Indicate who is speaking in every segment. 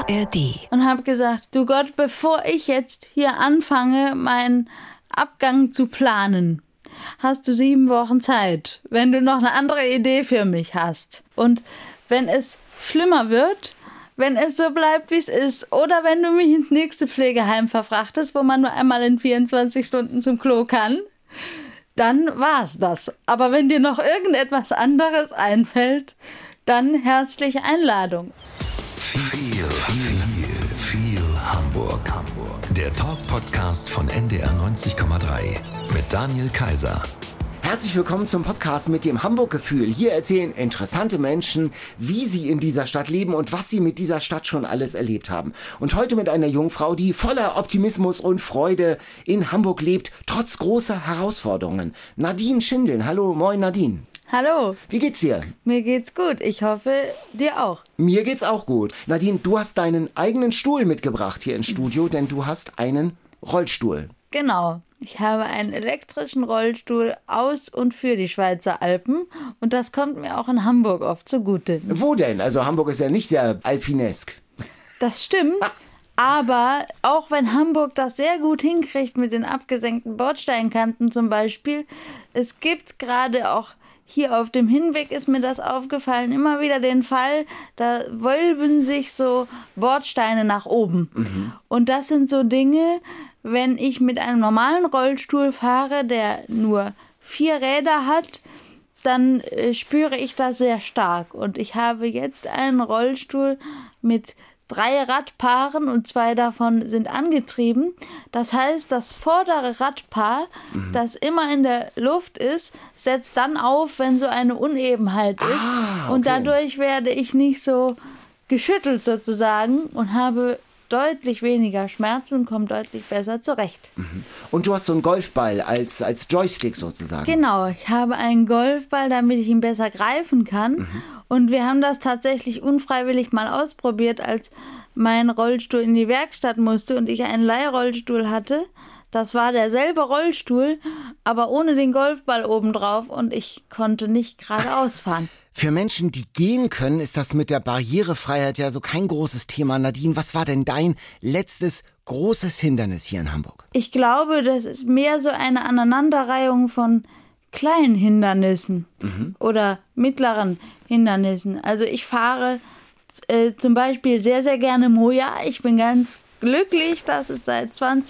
Speaker 1: ARD.
Speaker 2: Und habe gesagt, du Gott, bevor ich jetzt hier anfange, meinen Abgang zu planen, hast du 7 Wochen Zeit, wenn du noch eine andere Idee für mich hast. Und wenn es schlimmer wird, wenn es so bleibt, wie es ist, oder wenn du mich ins nächste Pflegeheim verfrachtest, wo man nur einmal in 24 Stunden zum Klo kann, dann war's das. Aber wenn dir noch irgendetwas anderes einfällt, dann herzliche Einladung.
Speaker 1: Viel Hamburg. Der Talk-Podcast von NDR 90,3 mit Daniel Kaiser.
Speaker 3: Herzlich willkommen zum Podcast mit dem Hamburg-Gefühl. Hier erzählen interessante Menschen, wie sie in dieser Stadt leben und was sie mit dieser Stadt schon alles erlebt haben. Und heute mit einer Jungfrau, die voller Optimismus und Freude in Hamburg lebt, trotz großer Herausforderungen. Nadine Schindeln. Hallo, moin Nadine.
Speaker 2: Hallo.
Speaker 3: Wie geht's dir?
Speaker 2: Mir geht's gut. Ich hoffe, dir auch.
Speaker 3: Mir geht's auch gut. Nadine, du hast deinen eigenen Stuhl mitgebracht hier ins Studio, denn du hast einen Rollstuhl.
Speaker 2: Genau. Ich habe einen elektrischen Rollstuhl aus und für die Schweizer Alpen und das kommt mir auch in Hamburg oft zugute.
Speaker 3: Wo denn? Also Hamburg ist ja nicht sehr alpinesk.
Speaker 2: Das stimmt, aber auch wenn Hamburg das sehr gut hinkriegt mit den abgesenkten Bordsteinkanten zum Beispiel, es gibt gerade auch hier auf dem Hinweg ist mir das aufgefallen, immer wieder den Fall, da wölben sich so Bordsteine nach oben. Und das sind so Dinge, wenn ich mit einem normalen Rollstuhl fahre, der nur 4 Räder hat, dann spüre ich das sehr stark. Und ich habe jetzt einen Rollstuhl mit 3 Radpaaren und 2 davon sind angetrieben. Das heißt, das vordere Radpaar, das immer in der Luft ist, setzt dann auf, wenn so eine Unebenheit ist.
Speaker 3: Okay.
Speaker 2: Und dadurch werde ich nicht so geschüttelt sozusagen und habe deutlich weniger Schmerzen und komme deutlich besser zurecht.
Speaker 3: Und du hast so einen Golfball als Joystick sozusagen.
Speaker 2: Genau, ich habe einen Golfball, damit ich ihn besser greifen kann. Und wir haben das tatsächlich unfreiwillig mal ausprobiert, als mein Rollstuhl in die Werkstatt musste und ich einen Leihrollstuhl hatte. Das war derselbe Rollstuhl, aber ohne den Golfball obendrauf und ich konnte nicht geradeaus fahren.
Speaker 3: Für Menschen, die gehen können, ist das mit der Barrierefreiheit ja so kein großes Thema. Nadine, was war denn dein letztes großes Hindernis hier in Hamburg?
Speaker 2: Ich glaube, das ist mehr so eine Aneinanderreihung von kleinen Hindernissen oder mittleren Hindernissen. Also ich fahre zum Beispiel sehr, sehr gerne Moja. Ich bin ganz glücklich, dass es seit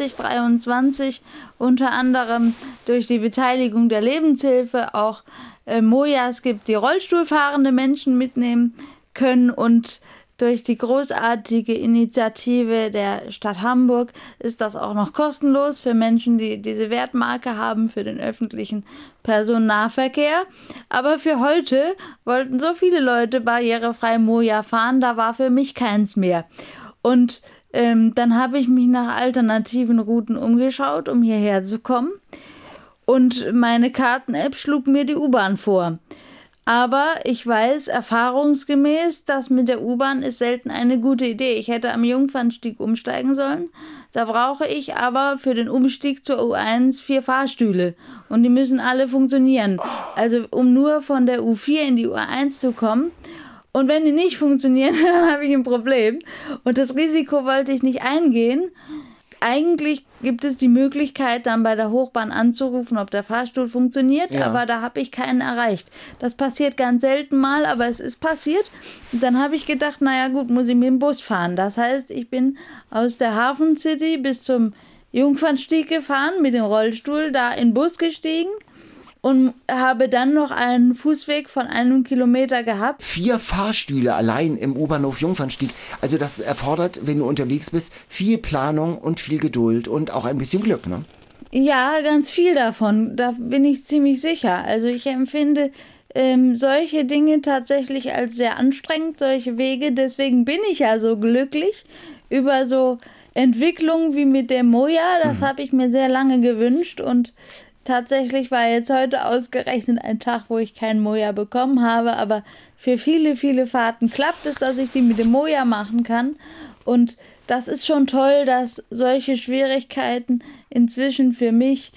Speaker 2: 2023 unter anderem durch die Beteiligung der Lebenshilfe auch Mojas gibt, die rollstuhlfahrende Menschen mitnehmen können und durch die großartige Initiative der Stadt Hamburg ist das auch noch kostenlos für Menschen, die diese Wertmarke haben für den öffentlichen Personennahverkehr. Aber für heute wollten so viele Leute barrierefrei Moja fahren, da war für mich keins mehr. Und dann habe ich mich nach alternativen Routen umgeschaut, um hierher zu kommen. Und meine Karten-App schlug mir die U-Bahn vor. Aber ich weiß erfahrungsgemäß, das mit der U-Bahn ist selten eine gute Idee. Ich hätte am Jungfernstieg umsteigen sollen. Da brauche ich aber für den Umstieg zur U1 4 Fahrstühle. Und die müssen alle funktionieren. Also um nur von der U4 in die U1 zu kommen. Und wenn die nicht funktionieren, dann habe ich ein Problem. Und das Risiko wollte ich nicht eingehen. Eigentlich gibt es die Möglichkeit, dann bei der Hochbahn anzurufen, ob der Fahrstuhl funktioniert, aber da habe ich keinen erreicht. Das passiert ganz selten mal, aber es ist passiert. Und dann habe ich gedacht, naja gut, muss ich mit dem Bus fahren. Das heißt, ich bin aus der Hafen City bis zum Jungfernstieg gefahren mit dem Rollstuhl, da in den Bus gestiegen und habe dann noch einen Fußweg von 1 Kilometer gehabt.
Speaker 3: 4 Fahrstühle allein im U-Bahnhof Jungfernstieg. Also das erfordert, wenn du unterwegs bist, viel Planung und viel Geduld und auch ein bisschen Glück, ne?
Speaker 2: Ja, ganz viel davon. Da bin ich ziemlich sicher. Also ich empfinde solche Dinge tatsächlich als sehr anstrengend, solche Wege. Deswegen bin ich ja so glücklich über so Entwicklungen wie mit dem Moja. Das habe ich mir sehr lange gewünscht und tatsächlich war jetzt heute ausgerechnet ein Tag, wo ich keinen Moja bekommen habe, aber für viele, viele Fahrten klappt es, dass ich die mit dem Moja machen kann. Und das ist schon toll, dass solche Schwierigkeiten inzwischen für mich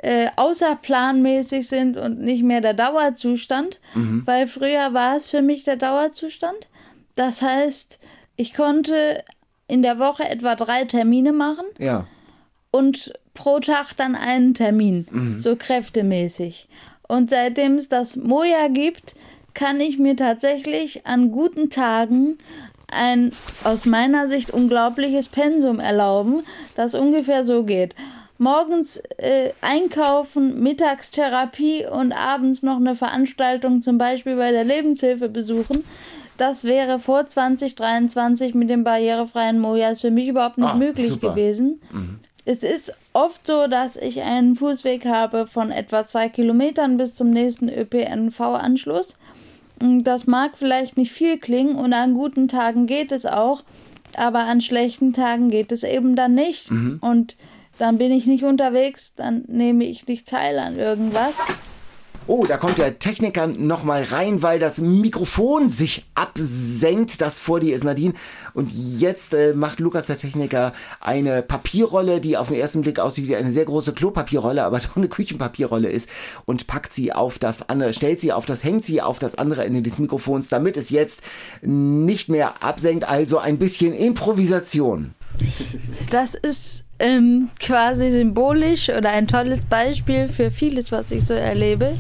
Speaker 2: außerplanmäßig sind und nicht mehr der Dauerzustand, weil früher war es für mich der Dauerzustand. Das heißt, ich konnte in der Woche etwa 3 Termine machen.
Speaker 3: Ja.
Speaker 2: Und pro Tag dann einen Termin, so kräftemäßig. Und seitdem es das Moja gibt, kann ich mir tatsächlich an guten Tagen ein aus meiner Sicht unglaubliches Pensum erlauben, das ungefähr so geht. Morgens einkaufen, Mittagstherapie und abends noch eine Veranstaltung, zum Beispiel bei der Lebenshilfe besuchen. Das wäre vor 2023 mit dem barrierefreien Mojas für mich überhaupt nicht möglich gewesen. Es ist oft so, dass ich einen Fußweg habe von etwa 2 Kilometern bis zum nächsten ÖPNV-Anschluss. Das mag vielleicht nicht viel klingen und an guten Tagen geht es auch, aber an schlechten Tagen geht es eben dann nicht. Und dann bin ich nicht unterwegs, dann nehme ich nicht teil an irgendwas.
Speaker 3: Oh, da kommt der Techniker nochmal rein, weil das Mikrofon sich absenkt, das vor dir ist, Nadine. Und jetzt macht Lukas, der Techniker, eine Papierrolle, die auf den ersten Blick aussieht wie eine sehr große Klopapierrolle, aber doch eine Küchenpapierrolle ist, und packt sie auf das andere, hängt sie auf das andere Ende des Mikrofons, damit es jetzt nicht mehr absenkt, also ein bisschen Improvisation.
Speaker 2: Das ist quasi symbolisch oder ein tolles Beispiel für vieles, was ich so erlebe,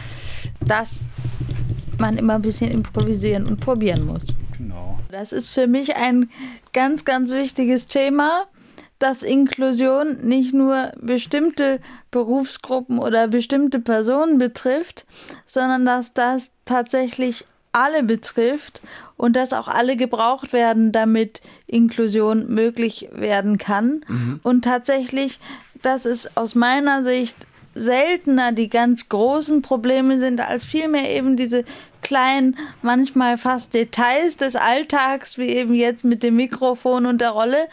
Speaker 2: dass man immer ein bisschen improvisieren und probieren muss.
Speaker 4: Genau.
Speaker 2: Das ist für mich ein ganz, ganz wichtiges Thema, dass Inklusion nicht nur bestimmte Berufsgruppen oder bestimmte Personen betrifft, sondern dass das tatsächlich alle betrifft und dass auch alle gebraucht werden, damit Inklusion möglich werden kann. Und tatsächlich, dass es aus meiner Sicht seltener die ganz großen Probleme sind, als vielmehr eben diese kleinen, manchmal fast Details des Alltags, wie eben jetzt mit dem Mikrofon und der Rolle.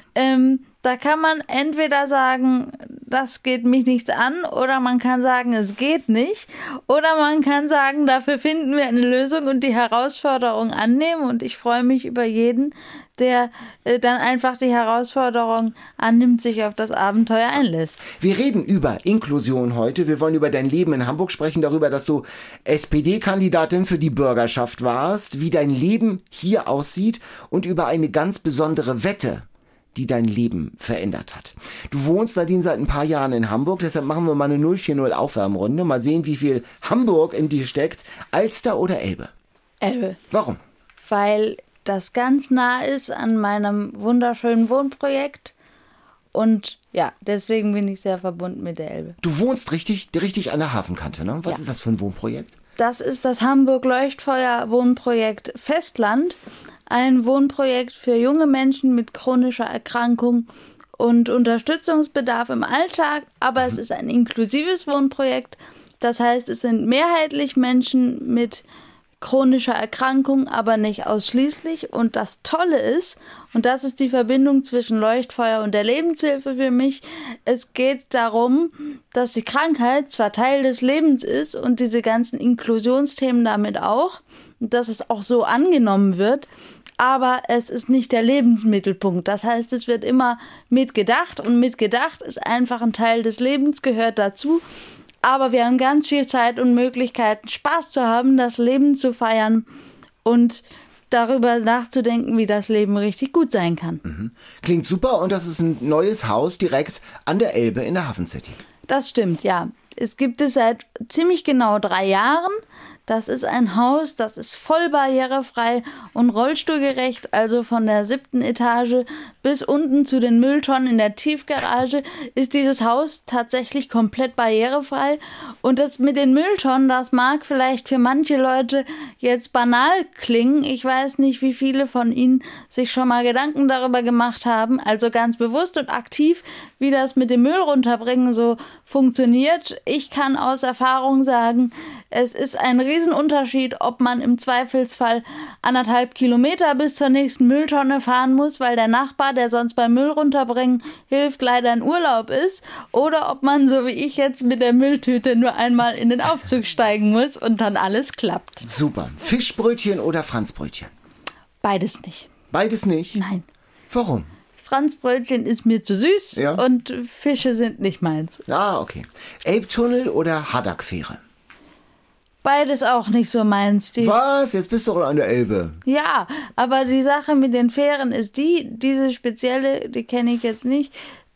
Speaker 2: Da kann man entweder sagen, das geht mich nichts an, oder man kann sagen, es geht nicht, oder man kann sagen, dafür finden wir eine Lösung und die Herausforderung annehmen, und ich freue mich über jeden, der dann einfach die Herausforderung annimmt, sich auf das Abenteuer einlässt.
Speaker 3: Wir reden über Inklusion heute. Wir wollen über dein Leben in Hamburg sprechen, darüber, dass du SPD-Kandidatin für die Bürgerschaft warst, wie dein Leben hier aussieht und über eine ganz besondere Wette, die dein Leben verändert hat. Du wohnst, Nadine, seit ein paar Jahren in Hamburg, deshalb machen wir mal eine 040 Aufwärmrunde. Mal sehen, wie viel Hamburg in dir steckt. Alster oder Elbe?
Speaker 2: Elbe.
Speaker 3: Warum?
Speaker 2: Weil das ganz nah ist an meinem wunderschönen Wohnprojekt, und ja, deswegen bin ich sehr verbunden mit der Elbe.
Speaker 3: Du wohnst richtig an der Hafenkante, ne? Was ist das für ein Wohnprojekt?
Speaker 2: Das ist das Hamburg-Leuchtfeuer-Wohnprojekt Festland. Ein Wohnprojekt für junge Menschen mit chronischer Erkrankung und Unterstützungsbedarf im Alltag, aber es ist ein inklusives Wohnprojekt. Das heißt, es sind mehrheitlich Menschen mit chronischer Erkrankung, aber nicht ausschließlich. Und das Tolle ist, und das ist die Verbindung zwischen Leuchtfeuer und der Lebenshilfe für mich, es geht darum, dass die Krankheit zwar Teil des Lebens ist und diese ganzen Inklusionsthemen damit auch, und dass es auch so angenommen wird, aber es ist nicht der Lebensmittelpunkt. Das heißt, es wird immer mitgedacht, und mitgedacht ist einfach ein Teil des Lebens, gehört dazu. Aber wir haben ganz viel Zeit und Möglichkeiten, Spaß zu haben, das Leben zu feiern und darüber nachzudenken, wie das Leben richtig gut sein kann.
Speaker 3: Klingt super, und das ist ein neues Haus direkt an der Elbe in der Hafen City.
Speaker 2: Das stimmt, ja. Es gibt es seit ziemlich genau 3 Jahren. Das ist ein Haus, das ist voll barrierefrei und rollstuhlgerecht, also von der 7. Etage bis unten zu den Mülltonnen in der Tiefgarage ist dieses Haus tatsächlich komplett barrierefrei. Und das mit den Mülltonnen, das mag vielleicht für manche Leute jetzt banal klingen. Ich weiß nicht, wie viele von Ihnen sich schon mal Gedanken darüber gemacht haben, also ganz bewusst und aktiv, wie das mit dem Müll runterbringen so funktioniert. Ich kann aus Erfahrung sagen, es ist ein Riesenunterschied, ob man im Zweifelsfall 1,5 Kilometer bis zur nächsten Mülltonne fahren muss, weil der Nachbar, der sonst beim Müll runterbringen hilft, leider in Urlaub ist, oder ob man, so wie ich jetzt, mit der Mülltüte nur einmal in den Aufzug steigen muss und dann alles klappt.
Speaker 3: Super. Fischbrötchen oder Franzbrötchen?
Speaker 2: Beides nicht.
Speaker 3: Beides nicht?
Speaker 2: Nein.
Speaker 3: Warum?
Speaker 2: Franzbrötchen ist mir zu süß,
Speaker 3: ja,
Speaker 2: und Fische sind nicht meins.
Speaker 3: Ah, okay. Elbtunnel oder Haddock-Fähre?
Speaker 2: Beides auch nicht so meins.
Speaker 3: Was? Jetzt bist du doch an der Elbe.
Speaker 2: Ja, aber die Sache mit den Fähren ist diese spezielle, die kenne ich jetzt nicht,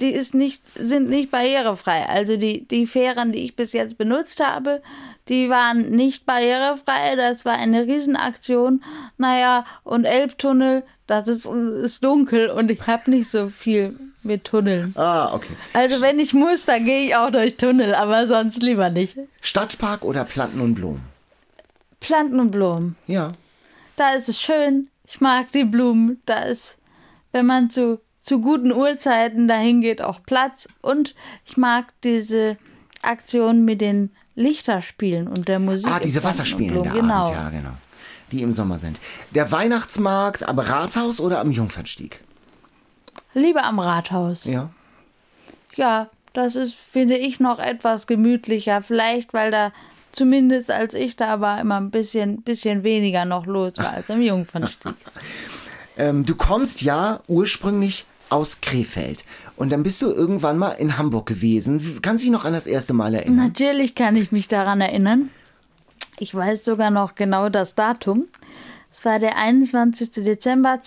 Speaker 2: sind nicht barrierefrei. Also die Fähren, die ich bis jetzt benutzt habe, die waren nicht barrierefrei. Das war eine Riesenaktion. Naja, und Elbtunnel, das ist dunkel und ich habe nicht so viel mit Tunneln.
Speaker 3: Ah, okay.
Speaker 2: Also wenn ich muss, dann gehe ich auch durch Tunnel, aber sonst lieber nicht.
Speaker 3: Stadtpark oder Planten und Blumen?
Speaker 2: Planten und Blumen.
Speaker 3: Ja.
Speaker 2: Da ist es schön. Ich mag die Blumen. Da ist, wenn man zu guten Uhrzeiten dahin geht, auch Platz. Und ich mag diese Aktion mit den Lichterspielen und der Musik.
Speaker 3: Ah, diese Wasserspielen da
Speaker 2: genau.
Speaker 3: abends, ja, genau. Die im Sommer sind. Der Weihnachtsmarkt am Rathaus oder am Jungfernstieg?
Speaker 2: Lieber am Rathaus.
Speaker 3: Ja.
Speaker 2: Ja, das ist, finde ich, noch etwas gemütlicher. Vielleicht, weil da zumindest als ich da war, immer ein bisschen weniger noch los war als am Jungfernstieg.
Speaker 3: Du kommst ja ursprünglich aus Krefeld. Und dann bist du irgendwann mal in Hamburg gewesen. Kannst du dich noch an das erste Mal erinnern?
Speaker 2: Natürlich kann ich mich daran erinnern. Ich weiß sogar noch genau das Datum. Es war der 21. Dezember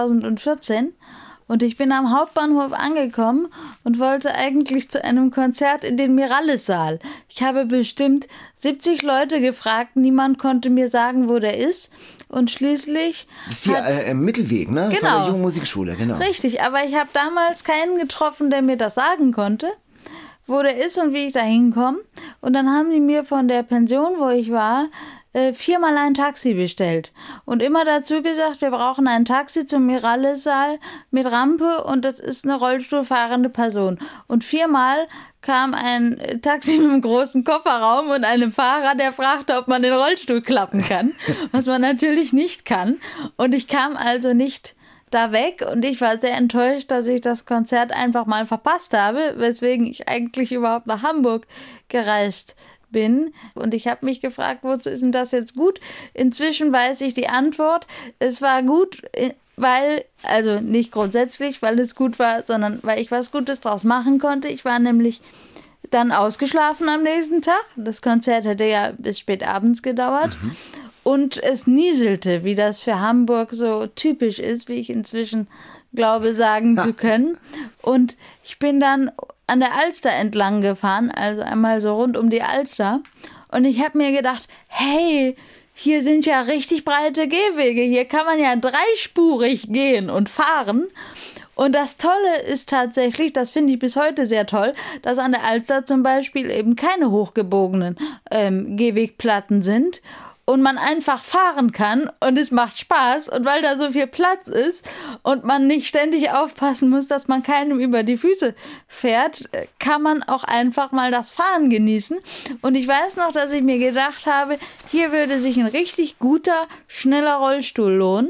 Speaker 2: 2014. Und ich bin am Hauptbahnhof angekommen und wollte eigentlich zu einem Konzert in den Miralles-Saal. Ich habe bestimmt 70 Leute gefragt, niemand konnte mir sagen, wo der ist. Und schließlich...
Speaker 3: Das ist hier im Mittelweg, ne?
Speaker 2: Genau.
Speaker 3: Von der Jungen Musikschule, genau.
Speaker 2: Richtig, aber ich habe damals keinen getroffen, der mir das sagen konnte, wo der ist und wie ich da hinkomme. Und dann haben die mir von der Pension, wo ich war, 4-mal ein Taxi bestellt. Und immer dazu gesagt, wir brauchen ein Taxi zum Miralles-Saal mit Rampe und das ist eine rollstuhlfahrende Person. Und 4-mal kam ein Taxi mit einem großen Kofferraum und einem Fahrer, der fragte, ob man den Rollstuhl klappen kann, was man natürlich nicht kann. Und ich kam also nicht da weg und ich war sehr enttäuscht, dass ich das Konzert einfach mal verpasst habe, weswegen ich eigentlich überhaupt nach Hamburg gereist bin. Und ich habe mich gefragt, wozu ist denn das jetzt gut? Inzwischen weiß ich die Antwort. Es war gut, weil, also nicht grundsätzlich, weil es gut war, sondern weil ich was Gutes draus machen konnte. Ich war nämlich dann ausgeschlafen am nächsten Tag. Das Konzert hätte ja bis spät abends gedauert. Und es nieselte, wie das für Hamburg so typisch ist, wie ich inzwischen glaube, sagen zu können. Und ich bin dann an der Alster entlang gefahren, also einmal so rund um die Alster. Und ich habe mir gedacht, hey, hier sind ja richtig breite Gehwege. Hier kann man ja dreispurig gehen und fahren. Und das Tolle ist tatsächlich, das finde ich bis heute sehr toll, dass an der Alster zum Beispiel eben keine hochgebogenen Gehwegplatten sind. Und man einfach fahren kann und es macht Spaß. Und weil da so viel Platz ist und man nicht ständig aufpassen muss, dass man keinem über die Füße fährt, kann man auch einfach mal das Fahren genießen. Und ich weiß noch, dass ich mir gedacht habe, hier würde sich ein richtig guter, schneller Rollstuhl lohnen.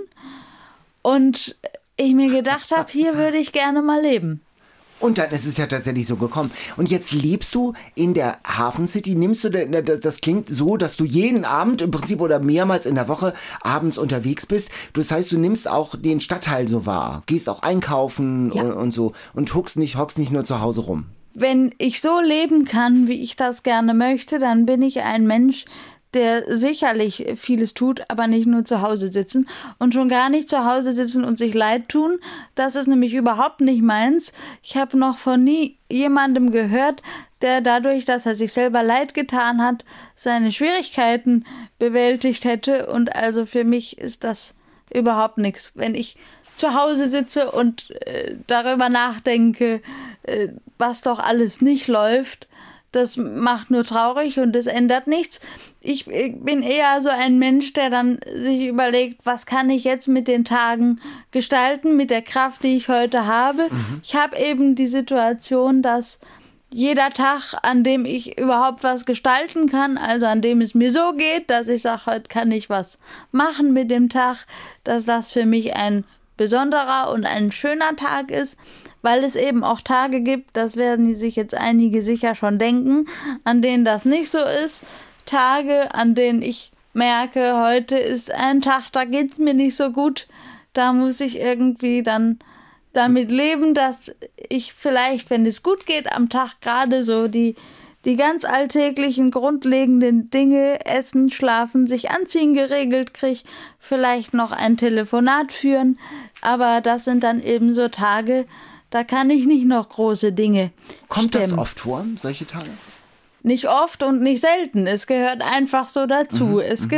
Speaker 2: Und ich mir gedacht habe, hier würde ich gerne mal leben.
Speaker 3: Und dann ist es ja tatsächlich so gekommen. Und jetzt lebst du in der Hafen City. Das klingt so, dass du jeden Abend im Prinzip oder mehrmals in der Woche abends unterwegs bist. Das heißt, du nimmst auch den Stadtteil so wahr. Gehst auch einkaufen und so. Und hockst nicht nur zu Hause rum. Wenn
Speaker 2: ich so leben kann, wie ich das gerne möchte, dann bin ich ein Mensch, der sicherlich vieles tut, aber nicht nur zu Hause sitzen und schon gar nicht zu Hause sitzen und sich leid tun. Das ist nämlich überhaupt nicht meins. Ich habe noch von nie jemandem gehört, der dadurch, dass er sich selber leid getan hat, seine Schwierigkeiten bewältigt hätte. Und also für mich ist das überhaupt nichts. Wenn ich zu Hause sitze und darüber nachdenke, was doch alles nicht läuft, das macht nur traurig und das ändert nichts. Ich bin eher so ein Mensch, der dann sich überlegt, was kann ich jetzt mit den Tagen gestalten, mit der Kraft, die ich heute habe. Ich habe eben die Situation, dass jeder Tag, an dem ich überhaupt was gestalten kann, also an dem es mir so geht, dass ich sage, heute kann ich was machen mit dem Tag, dass das für mich ein besonderer und ein schöner Tag ist, weil es eben auch Tage gibt, das werden sich jetzt einige sicher schon denken, an denen das nicht so ist. Tage, an denen ich merke, heute ist ein Tag, da geht's mir nicht so gut. Da muss ich irgendwie dann damit leben, dass ich vielleicht, wenn es gut geht, am Tag gerade so die die ganz alltäglichen, grundlegenden Dinge, essen, schlafen, sich anziehen geregelt kriege, vielleicht noch ein Telefonat führen, aber das sind dann eben so Tage, da kann ich nicht noch große Dinge
Speaker 3: Kommt
Speaker 2: stemmen.
Speaker 3: das oft vor, solche Tage?
Speaker 2: Nicht oft und nicht selten. Es gehört einfach so dazu. Es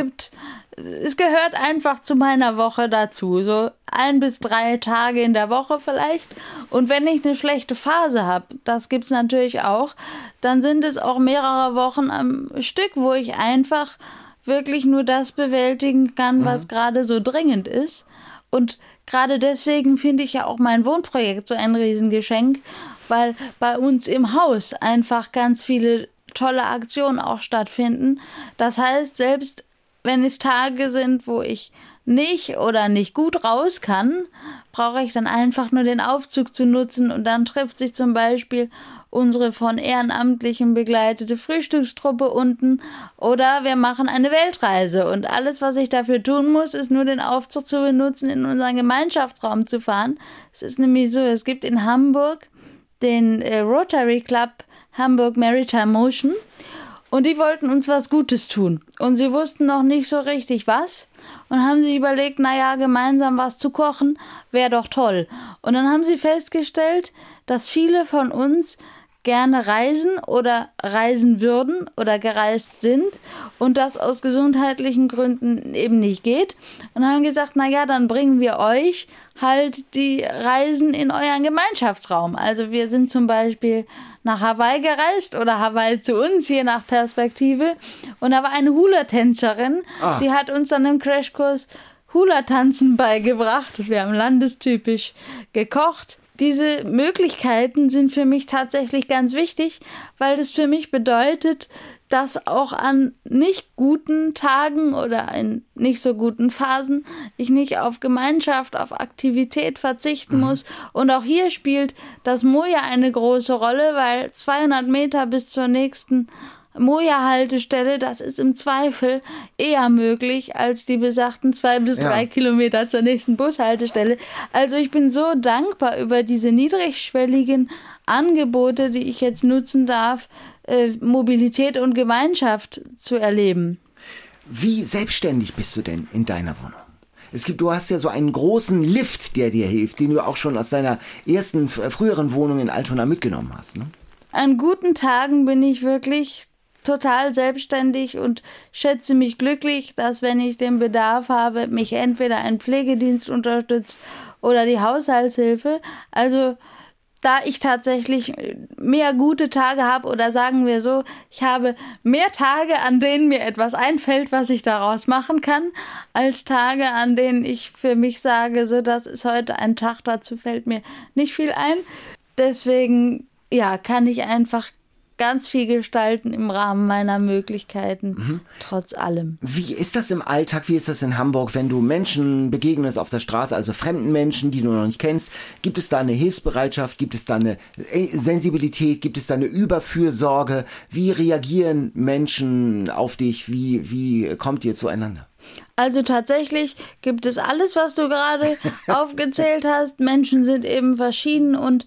Speaker 2: gehört einfach zu meiner Woche dazu. So 1 bis 3 Tage in der Woche vielleicht. Und wenn ich eine schlechte Phase habe, das gibt's natürlich auch, dann sind es auch mehrere Wochen am Stück, wo ich einfach wirklich nur das bewältigen kann, was gerade so dringend ist. Und gerade deswegen finde ich ja auch mein Wohnprojekt so ein Riesengeschenk, weil bei uns im Haus einfach ganz viele tolle Aktionen auch stattfinden. Das heißt, selbst wenn es Tage sind, wo ich nicht gut raus kann, brauche ich dann einfach nur den Aufzug zu nutzen und dann trifft sich zum Beispiel unsere von Ehrenamtlichen begleitete Frühstückstruppe unten oder wir machen eine Weltreise und alles, was ich dafür tun muss, ist nur den Aufzug zu benutzen, in unseren Gemeinschaftsraum zu fahren. Es ist nämlich so, es gibt in Hamburg den Rotary Club Hamburg Maritime Motion und die wollten uns was Gutes tun und sie wussten noch nicht so richtig was und haben sich überlegt, gemeinsam was zu kochen, wäre doch toll. Und dann haben sie festgestellt, dass viele von uns gerne reisen oder reisen würden oder gereist sind und das aus gesundheitlichen Gründen eben nicht geht. Und haben gesagt, dann bringen wir euch halt die Reisen in euren Gemeinschaftsraum. Also wir sind zum Beispiel nach Hawaii gereist oder Hawaii zu uns, je nach Perspektive. Und da war eine Hula-Tänzerin, die hat uns dann im Crashkurs Hula-Tanzen beigebracht. Wir haben landestypisch gekocht. Diese Möglichkeiten sind für mich tatsächlich ganz wichtig, weil das für mich bedeutet, dass auch an nicht guten Tagen oder in nicht so guten Phasen ich nicht auf Gemeinschaft, auf Aktivität verzichten muss. Und auch hier spielt das Moja eine große Rolle, weil 200 Meter bis zur nächsten Moja-Haltestelle, das ist im Zweifel eher möglich als die besagten 2 bis 3 Kilometer zur nächsten Bushaltestelle. Also ich bin so dankbar über diese niedrigschwelligen Angebote, die ich jetzt nutzen darf, Mobilität und Gemeinschaft zu erleben.
Speaker 3: Wie selbstständig bist du denn in deiner Wohnung? Du hast ja so einen großen Lift, der dir hilft, den du auch schon aus deiner ersten, früheren Wohnung in Altona mitgenommen hast, ne?
Speaker 2: An guten Tagen bin ich wirklich total selbstständig und schätze mich glücklich, dass, wenn ich den Bedarf habe, mich entweder ein Pflegedienst unterstützt oder die Haushaltshilfe. Also da ich tatsächlich mehr gute Tage habe oder sagen wir so, ich habe mehr Tage, an denen mir etwas einfällt, was ich daraus machen kann, als Tage, an denen ich für mich sage, so, das ist heute ein Tag, dazu fällt mir nicht viel ein. Deswegen, kann ich einfach ganz viel gestalten im Rahmen meiner Möglichkeiten, trotz allem.
Speaker 3: Wie ist das im Alltag, wie ist das in Hamburg, wenn du Menschen begegnest auf der Straße, also fremden Menschen, die du noch nicht kennst? Gibt es da eine Hilfsbereitschaft, gibt es da eine Sensibilität, gibt es da eine Überfürsorge? Wie reagieren Menschen auf dich? Wie kommt ihr zueinander?
Speaker 2: Also tatsächlich gibt es alles, was du gerade aufgezählt hast. Menschen sind eben verschieden und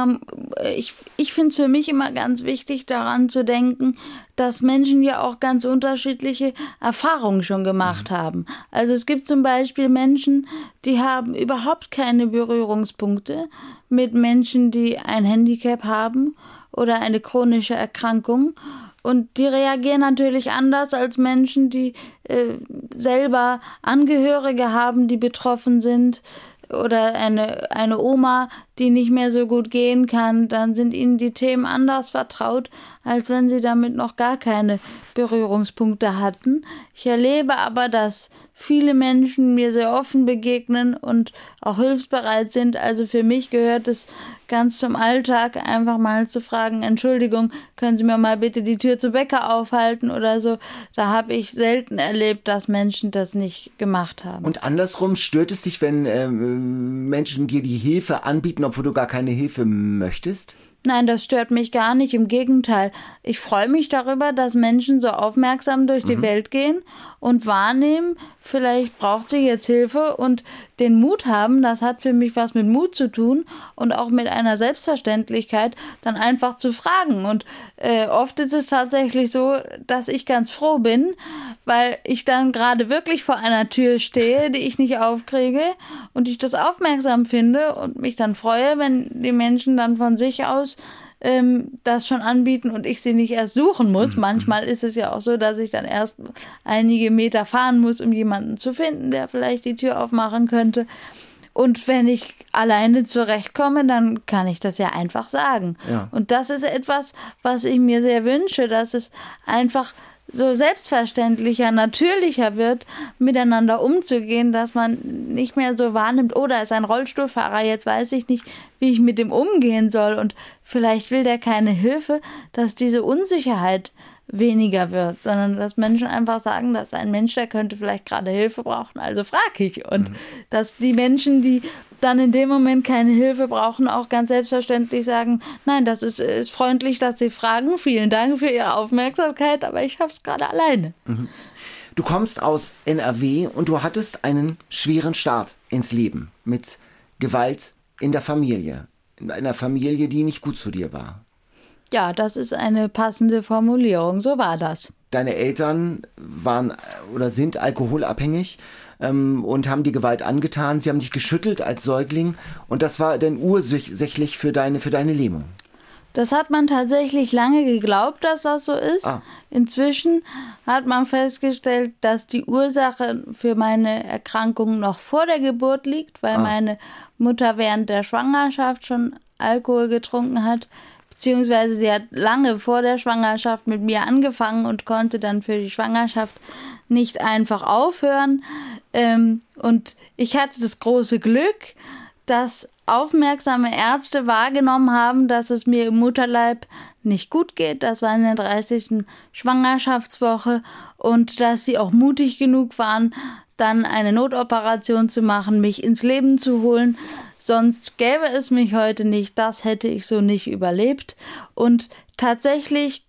Speaker 2: ich finde es für mich immer ganz wichtig, daran zu denken, dass Menschen ja auch ganz unterschiedliche Erfahrungen schon gemacht haben. Also es gibt zum Beispiel Menschen, die haben überhaupt keine Berührungspunkte mit Menschen, die ein Handicap haben oder eine chronische Erkrankung. Und die reagieren natürlich anders als Menschen, die selber Angehörige haben, die betroffen sind, oder eine Oma, die nicht mehr so gut gehen kann. Dann sind ihnen die Themen anders vertraut, als wenn sie damit noch gar keine Berührungspunkte hatten. Ich erlebe aber, dass viele Menschen mir sehr offen begegnen und auch hilfsbereit sind. Also für mich gehört es ganz zum Alltag, einfach mal zu fragen, Entschuldigung, können Sie mir mal bitte die Tür zu Bäcker aufhalten oder so. Da habe ich selten erlebt, dass Menschen das nicht gemacht haben.
Speaker 3: Und andersrum, stört es dich, wenn Menschen dir die Hilfe anbieten, obwohl du gar keine Hilfe möchtest?
Speaker 2: Nein, das stört mich gar nicht. Im Gegenteil. Ich freue mich darüber, dass Menschen so aufmerksam durch die Welt gehen und wahrnehmen, vielleicht braucht sie jetzt Hilfe und den Mut haben, das hat für mich was mit Mut zu tun und auch mit einer Selbstverständlichkeit, dann einfach zu fragen. Und oft ist es tatsächlich so, dass ich ganz froh bin, weil ich dann gerade wirklich vor einer Tür stehe, die ich nicht aufkriege und ich das aufmerksam finde und mich dann freue, wenn die Menschen dann von sich aus das schon anbieten und ich sie nicht erst suchen muss. Manchmal ist es ja auch so, dass ich dann erst einige Meter fahren muss, um jemanden zu finden, der vielleicht die Tür aufmachen könnte. Und wenn ich alleine zurechtkomme, dann kann ich das ja einfach sagen. Ja. Und das ist etwas, was ich mir sehr wünsche, dass es einfach so selbstverständlicher, natürlicher wird, miteinander umzugehen, dass man nicht mehr so wahrnimmt, oh, da ist ein Rollstuhlfahrer, jetzt weiß ich nicht, wie ich mit dem umgehen soll und vielleicht will der keine Hilfe, dass diese Unsicherheit weniger wird, sondern dass Menschen einfach sagen, dass ein Mensch, der könnte vielleicht gerade Hilfe brauchen, also frage ich. Und dass die Menschen, die dann in dem Moment keine Hilfe brauchen, auch ganz selbstverständlich sagen, nein, das ist freundlich, dass Sie fragen, vielen Dank für Ihre Aufmerksamkeit, aber ich schaffe es gerade alleine.
Speaker 3: Du kommst aus NRW und du hattest einen schweren Start ins Leben mit Gewalt in der Familie, in einer Familie, die nicht gut zu dir war.
Speaker 2: Ja, das ist eine passende Formulierung, so war das.
Speaker 3: Deine Eltern waren oder sind alkoholabhängig und haben dir Gewalt angetan. Sie haben dich geschüttelt als Säugling und das war dann ursächlich für deine Lähmung.
Speaker 2: Das hat man tatsächlich lange geglaubt, dass das so ist. Inzwischen hat man festgestellt, dass die Ursache für meine Erkrankung noch vor der Geburt liegt, weil meine Mutter während der Schwangerschaft schon Alkohol getrunken hat. Beziehungsweise sie hat lange vor der Schwangerschaft mit mir angefangen und konnte dann für die Schwangerschaft nicht einfach aufhören. Und ich hatte das große Glück, dass aufmerksame Ärzte wahrgenommen haben, dass es mir im Mutterleib nicht gut geht. Das war in der 30. Schwangerschaftswoche. Und dass sie auch mutig genug waren, dann eine Notoperation zu machen, mich ins Leben zu holen. Sonst gäbe es mich heute nicht, das hätte ich so nicht überlebt. Und tatsächlich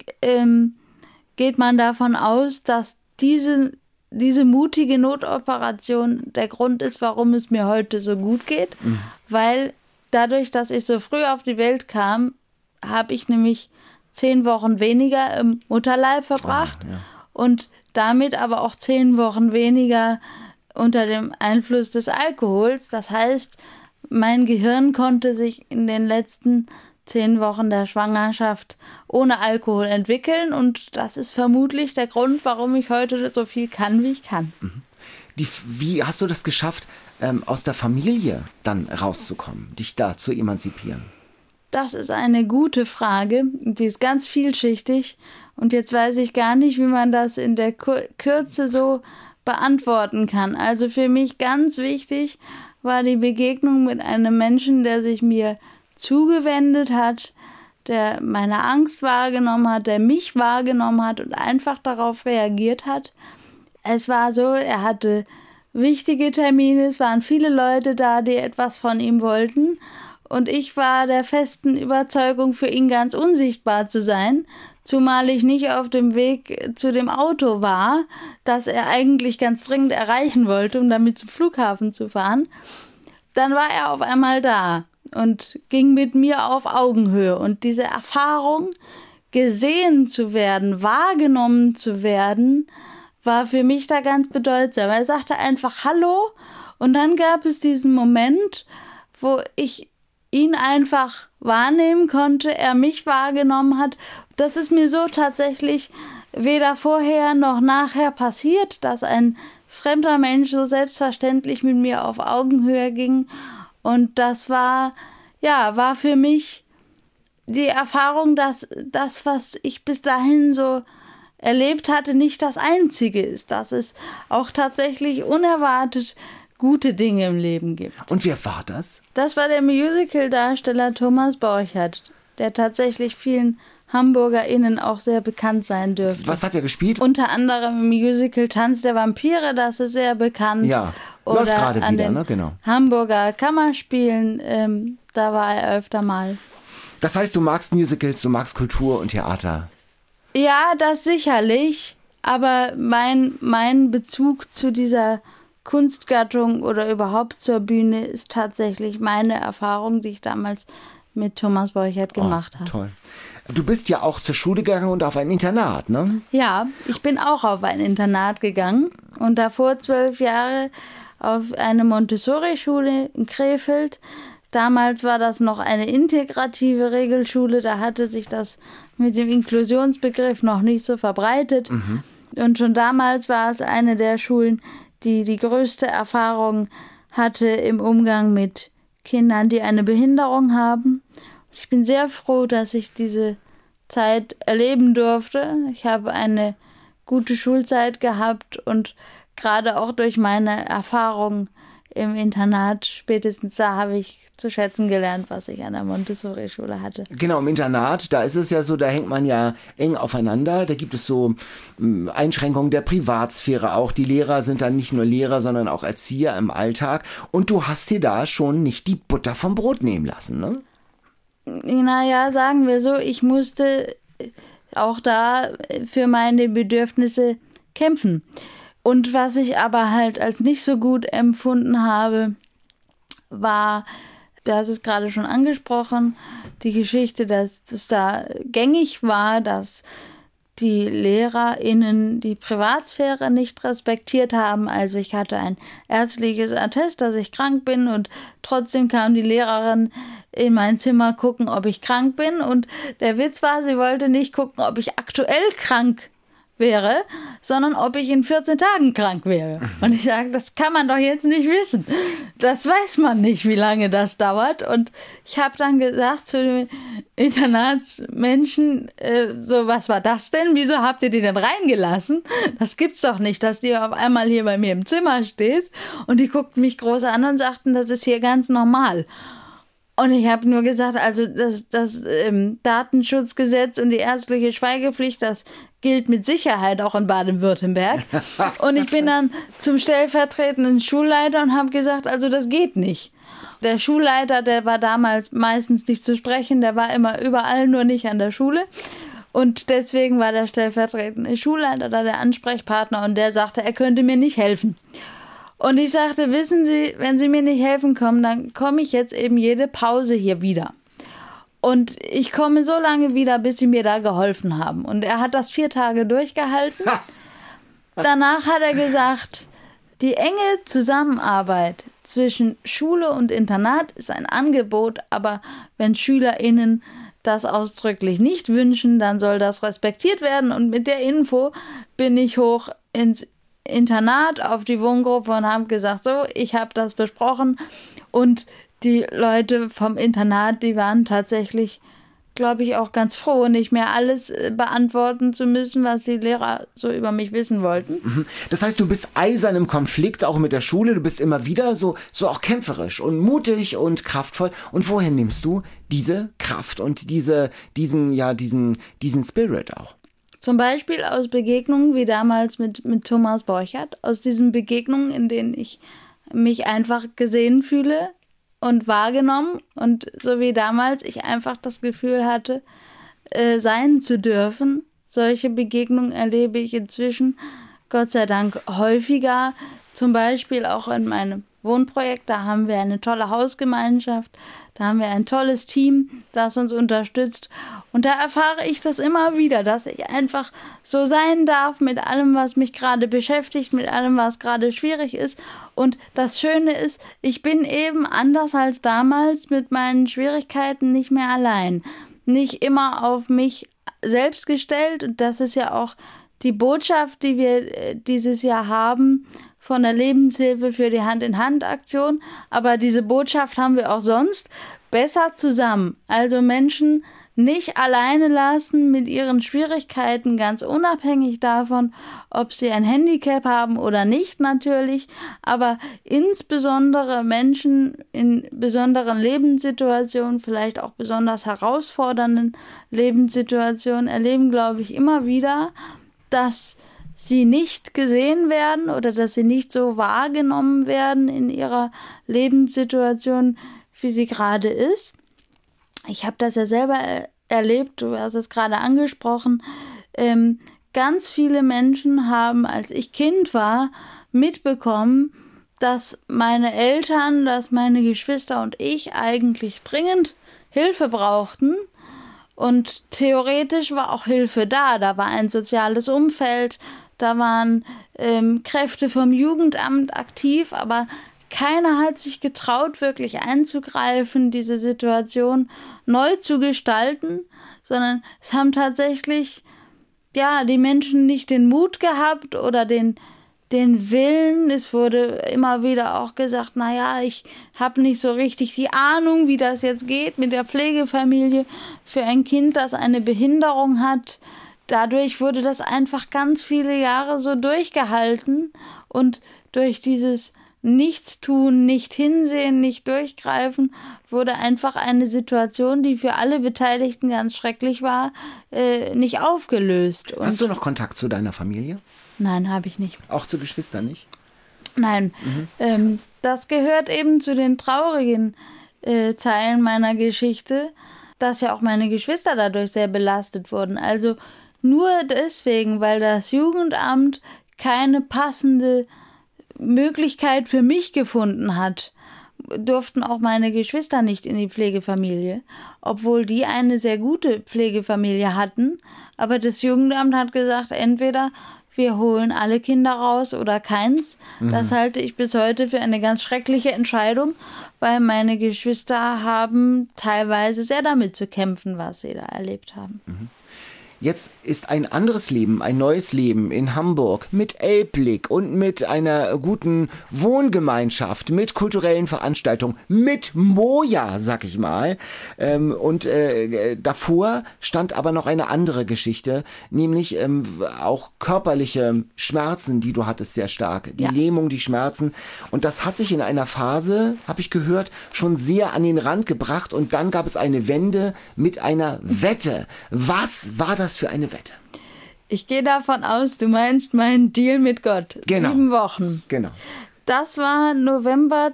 Speaker 2: geht man davon aus, dass diese mutige Notoperation der Grund ist, warum es mir heute so gut geht. Weil dadurch, dass ich so früh auf die Welt kam, habe ich nämlich 10 Wochen weniger im Mutterleib verbracht und damit aber auch 10 Wochen weniger unter dem Einfluss des Alkohols. Das heißt, mein Gehirn konnte sich in den letzten 10 Wochen der Schwangerschaft ohne Alkohol entwickeln und das ist vermutlich der Grund, warum ich heute so viel kann, wie ich kann.
Speaker 3: Wie hast du das geschafft, aus der Familie dann rauszukommen, dich da zu emanzipieren?
Speaker 2: Das ist eine gute Frage, die ist ganz vielschichtig und jetzt weiß ich gar nicht, wie man das in der Kürze so beantworten kann. Also für mich ganz wichtig war die Begegnung mit einem Menschen, der sich mir zugewendet hat, der meine Angst wahrgenommen hat, der mich wahrgenommen hat und einfach darauf reagiert hat. Es war so, er hatte wichtige Termine, es waren viele Leute da, die etwas von ihm wollten und ich war der festen Überzeugung, für ihn ganz unsichtbar zu sein, zumal ich nicht auf dem Weg zu dem Auto war, das er eigentlich ganz dringend erreichen wollte, um damit zum Flughafen zu fahren. Dann war er auf einmal da und ging mit mir auf Augenhöhe. Und diese Erfahrung, gesehen zu werden, wahrgenommen zu werden, war für mich da ganz bedeutsam. Er sagte einfach Hallo und dann gab es diesen Moment, wo ich ihn einfach wahrnehmen konnte, er mich wahrgenommen hat. Das ist mir so tatsächlich weder vorher noch nachher passiert, dass ein fremder Mensch so selbstverständlich mit mir auf Augenhöhe ging. Und das war für mich die Erfahrung, dass das, was ich bis dahin so erlebt hatte, nicht das Einzige ist, dass es auch tatsächlich unerwartet gute Dinge im Leben gibt.
Speaker 3: Und wer war das?
Speaker 2: Das war der Musical-Darsteller Thomas Borchardt, der tatsächlich vielen HamburgerInnen auch sehr bekannt sein dürfte.
Speaker 3: Was hat er gespielt?
Speaker 2: Unter anderem im Musical Tanz der Vampire, das ist sehr bekannt.
Speaker 3: Ja,
Speaker 2: oder
Speaker 3: läuft gerade
Speaker 2: an
Speaker 3: wieder,
Speaker 2: den
Speaker 3: ne? Genau.
Speaker 2: Hamburger Kammerspielen, da war er öfter mal.
Speaker 3: Das heißt, du magst Musicals, du magst Kultur und Theater?
Speaker 2: Ja, das sicherlich. Aber mein Bezug zu dieser Kunstgattung oder überhaupt zur Bühne ist tatsächlich meine Erfahrung, die ich damals mit Thomas Borchardt gemacht habe.
Speaker 3: Toll. Du bist ja auch zur Schule gegangen und auf ein Internat, ne?
Speaker 2: Ja, ich bin auch auf ein Internat gegangen und davor 12 Jahre auf eine Montessori-Schule in Krefeld. Damals war das noch eine integrative Regelschule, da hatte sich das mit dem Inklusionsbegriff noch nicht so verbreitet. Und schon damals war es eine der Schulen, die die größte Erfahrung hatte im Umgang mit Kindern, die eine Behinderung haben. Ich bin sehr froh, dass ich diese Zeit erleben durfte. Ich habe eine gute Schulzeit gehabt und gerade auch durch meine Erfahrung im Internat, spätestens da habe ich zu schätzen gelernt, was ich an der Montessori-Schule hatte.
Speaker 3: Genau, im Internat, da ist es ja so, da hängt man ja eng aufeinander. Da gibt es so Einschränkungen der Privatsphäre auch. Die Lehrer sind dann nicht nur Lehrer, sondern auch Erzieher im Alltag. Und du hast dir da schon nicht die Butter vom Brot nehmen lassen, ne?
Speaker 2: Naja, sagen wir so, ich musste auch da für meine Bedürfnisse kämpfen. Und was ich aber halt als nicht so gut empfunden habe, war, du hast es gerade schon angesprochen, die Geschichte, dass es da gängig war, dass die LehrerInnen die Privatsphäre nicht respektiert haben. Also ich hatte ein ärztliches Attest, dass ich krank bin und trotzdem kam die Lehrerin in mein Zimmer gucken, ob ich krank bin. Und der Witz war, sie wollte nicht gucken, ob ich aktuell krank wäre, sondern ob ich in 14 Tagen krank wäre. Und ich sage, das kann man doch jetzt nicht wissen. Das weiß man nicht, wie lange das dauert. Und ich habe dann gesagt zu den Internatsmenschen, so, was war das denn? Wieso habt ihr die denn reingelassen? Das gibt's doch nicht, dass die auf einmal hier bei mir im Zimmer steht. Und die guckten mich groß an und sagten, das ist hier ganz normal. Und ich habe nur gesagt, also das Datenschutzgesetz und die ärztliche Schweigepflicht, das gilt mit Sicherheit auch in Baden-Württemberg. Und ich bin dann zum stellvertretenden Schulleiter und habe gesagt, also das geht nicht. Der Schulleiter, der war damals meistens nicht zu sprechen, der war immer überall, nur nicht an der Schule. Und deswegen war der stellvertretende Schulleiter da der Ansprechpartner und der sagte, er könnte mir nicht helfen. Und ich sagte, wissen Sie, wenn Sie mir nicht helfen kommen, dann komme ich jetzt eben jede Pause hier wieder. Und ich komme so lange wieder, bis Sie mir da geholfen haben. Und er hat das 4 Tage durchgehalten. Danach hat er gesagt, die enge Zusammenarbeit zwischen Schule und Internat ist ein Angebot, aber wenn SchülerInnen das ausdrücklich nicht wünschen, dann soll das respektiert werden. Und mit der Info bin ich hoch ins Internat auf die Wohngruppe und haben gesagt, so, ich habe das besprochen. Und die Leute vom Internat, die waren tatsächlich, glaube ich, auch ganz froh, nicht mehr alles beantworten zu müssen, was die Lehrer so über mich wissen wollten.
Speaker 3: Das heißt, du bist eisern im Konflikt, auch mit der Schule. Du bist immer wieder so auch kämpferisch und mutig und kraftvoll. Und woher nimmst du diese Kraft und diesen Spirit auch?
Speaker 2: Zum Beispiel aus Begegnungen wie damals mit Thomas Borchardt, aus diesen Begegnungen, in denen ich mich einfach gesehen fühle und wahrgenommen und so wie damals ich einfach das Gefühl hatte, sein zu dürfen. Solche Begegnungen erlebe ich inzwischen Gott sei Dank häufiger, zum Beispiel auch in meinem Wohnprojekt, da haben wir eine tolle Hausgemeinschaft, da haben wir ein tolles Team, das uns unterstützt und da erfahre ich das immer wieder, dass ich einfach so sein darf mit allem, was mich gerade beschäftigt, mit allem, was gerade schwierig ist und das Schöne ist, ich bin eben anders als damals mit meinen Schwierigkeiten nicht mehr allein, nicht immer auf mich selbst gestellt und das ist ja auch die Botschaft, die wir dieses Jahr haben, von der Lebenshilfe für die Hand-in-Hand-Aktion. Aber diese Botschaft haben wir auch sonst. Besser zusammen. Also Menschen nicht alleine lassen mit ihren Schwierigkeiten, ganz unabhängig davon, ob sie ein Handicap haben oder nicht natürlich. Aber insbesondere Menschen in besonderen Lebenssituationen, vielleicht auch besonders herausfordernden Lebenssituationen erleben, glaube ich, immer wieder, dass sie nicht gesehen werden oder dass sie nicht so wahrgenommen werden in ihrer Lebenssituation, wie sie gerade ist. Ich habe das ja selber erlebt, du hast es gerade angesprochen. ganz viele Menschen haben, als ich Kind war, mitbekommen, dass meine Eltern, dass meine Geschwister und ich eigentlich dringend Hilfe brauchten. Und theoretisch war auch Hilfe da. Da war ein soziales Umfeld, da waren Kräfte vom Jugendamt aktiv, aber keiner hat sich getraut, wirklich einzugreifen, diese Situation neu zu gestalten, sondern es haben tatsächlich die Menschen nicht den Mut gehabt oder den Willen. Es wurde immer wieder auch gesagt, ich habe nicht so richtig die Ahnung, wie das jetzt geht mit der Pflegefamilie für ein Kind, das eine Behinderung hat. Dadurch wurde das einfach ganz viele Jahre so durchgehalten und durch dieses Nichtstun, nicht hinsehen, nicht durchgreifen, wurde einfach eine Situation, die für alle Beteiligten ganz schrecklich war, nicht aufgelöst. Und
Speaker 3: hast du noch Kontakt zu deiner Familie?
Speaker 2: Nein, habe ich nicht.
Speaker 3: Auch zu Geschwistern nicht?
Speaker 2: Nein, das gehört eben zu den traurigen Zeilen meiner Geschichte, dass ja auch meine Geschwister dadurch sehr belastet wurden. Also nur deswegen, weil das Jugendamt keine passende Möglichkeit für mich gefunden hat, durften auch meine Geschwister nicht in die Pflegefamilie, obwohl die eine sehr gute Pflegefamilie hatten. Aber das Jugendamt hat gesagt, entweder wir holen alle Kinder raus oder keins. Das halte ich bis heute für eine ganz schreckliche Entscheidung, weil meine Geschwister haben teilweise sehr damit zu kämpfen, was sie da erlebt haben.
Speaker 3: Jetzt ist ein anderes Leben, ein neues Leben in Hamburg mit Elbblick und mit einer guten Wohngemeinschaft, mit kulturellen Veranstaltungen, mit Moja, sag ich mal. Und davor stand aber noch eine andere Geschichte, nämlich auch körperliche Schmerzen, die du hattest sehr stark. Die Lähmung, die Schmerzen. Und das hat sich in einer Phase, habe ich gehört, schon sehr an den Rand gebracht. Und dann gab es eine Wende mit einer Wette. Was war das für eine Wette?
Speaker 2: Ich gehe davon aus, du meinst meinen Deal mit Gott.
Speaker 3: Genau.
Speaker 2: 7 Wochen.
Speaker 3: Genau.
Speaker 2: Das war November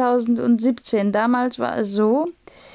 Speaker 2: 2017. Damals war es so,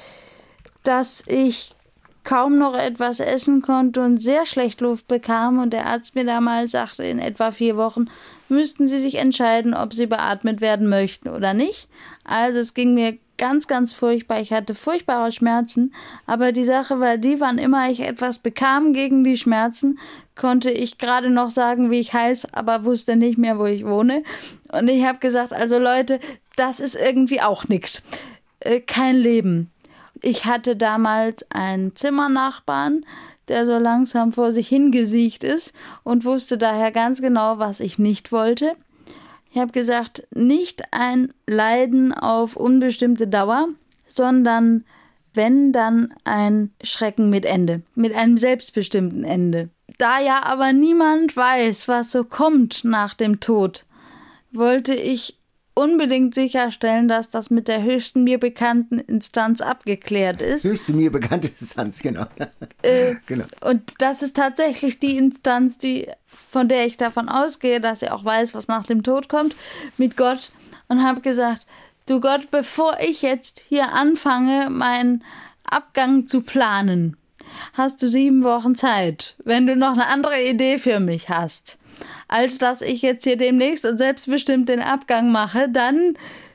Speaker 2: dass ich kaum noch etwas essen konnte und sehr schlecht Luft bekam und der Arzt mir damals sagte, in etwa 4 Wochen müssten sie sich entscheiden, ob sie beatmet werden möchten oder nicht. Also es ging mir ganz, ganz furchtbar. Ich hatte furchtbare Schmerzen, aber die Sache war die, wann immer ich etwas bekam gegen die Schmerzen, konnte ich gerade noch sagen, wie ich heiße, aber wusste nicht mehr, wo ich wohne. Und ich habe gesagt, also Leute, das ist irgendwie auch nichts. Kein Leben. Ich hatte damals einen Zimmernachbarn, der so langsam vor sich hingesiecht ist und wusste daher ganz genau, was ich nicht wollte. Ich habe gesagt, nicht ein Leiden auf unbestimmte Dauer, sondern wenn, dann ein Schrecken mit Ende, mit einem selbstbestimmten Ende. Da ja aber niemand weiß, was so kommt nach dem Tod, wollte ich unbedingt sicherstellen, dass das mit der höchsten mir bekannten Instanz abgeklärt ist.
Speaker 3: Höchste mir bekannte Instanz, genau. Genau.
Speaker 2: Und das ist tatsächlich die Instanz, von der ich davon ausgehe, dass er auch weiß, was nach dem Tod kommt, mit Gott. Und habe gesagt, du Gott, bevor ich jetzt hier anfange, meinen Abgang zu planen, hast du 7 Wochen Zeit, wenn du noch eine andere Idee für mich hast, als dass ich jetzt hier demnächst und selbstbestimmt den Abgang mache, dann